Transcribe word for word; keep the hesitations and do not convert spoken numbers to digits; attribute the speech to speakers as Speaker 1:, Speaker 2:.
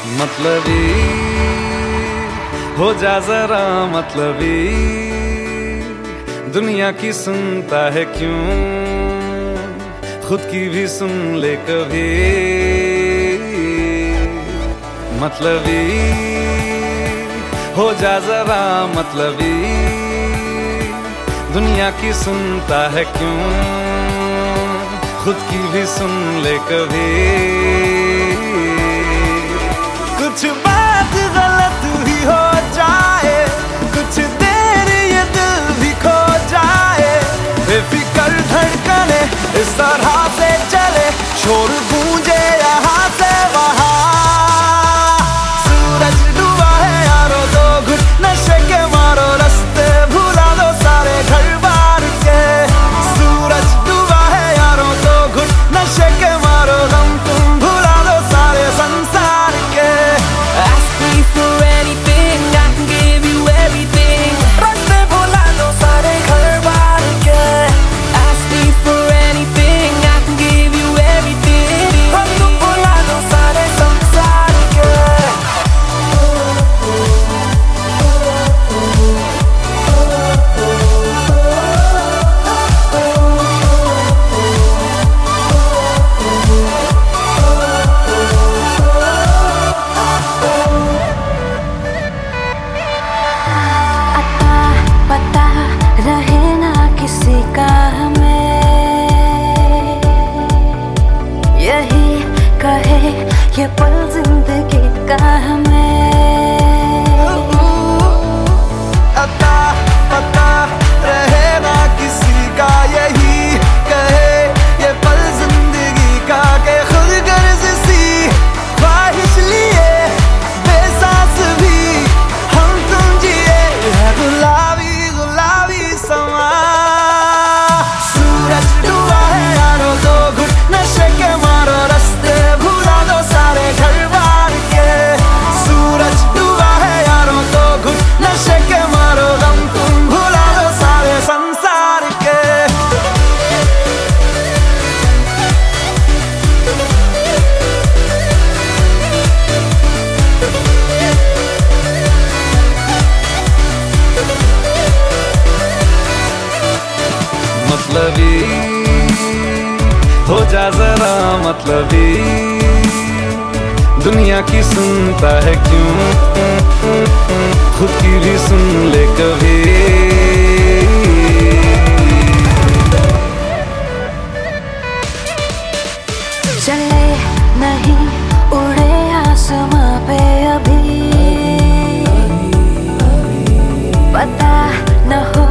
Speaker 1: मतलबी हो जा जरा मतलबी, दुनिया की सुनता है क्यों, खुद की भी सुन ले कभी। मतलबी हो जा जरा मतलबी, दुनिया की सुनता है क्यों, खुद की भी सुन ले कभी। कुछ बात गलत भी हो जाए, कुछ देर ये दिल भी खो जाए, बेफिक्र धड़कने इस तरह से चले, शोर गूंजे यहाँ से वहाँ। सूरज डूबा है यारो, दो घुट नशे के मारो, रास्ते भुला दो सारे घर बार के। सूरज डूबा है यारो, दो घुट नशे के मारो, गम तुम भुला दो सारे संसार के।
Speaker 2: Ask me for anything, I can give you everything. रास्ते भुला दो सारे घर बार के। Ask me for anything, I can give you everything. हम तुम भुला दो सारे संसार के।
Speaker 3: रहे ना किसी का हमें, यही कहे ये पल जिंदगी का हमें।
Speaker 1: अता पता रहे ना किसी का, यही कहे ये पल जिंदगी का, के खुद गर्ज सी ख्वाहिश लिए बेसास भी हम तुम जिए है गुलाबी गुलाबी समा। सूरज डूबा है यारो, दो घुट नशे के मारो, रास्ते भुला दो सारे घर बार के। सूरज डूबा है यारो, दो घुट नशे के मारो, गम तुम भुला दो सारे संसार के। मतलबी हो जा जरा मतलबी, दुनिया की सुनता है क्यों, खुद की भी सुन ले कभी।
Speaker 3: चले नहीं उड़े आसमां पे अभी, पता न हो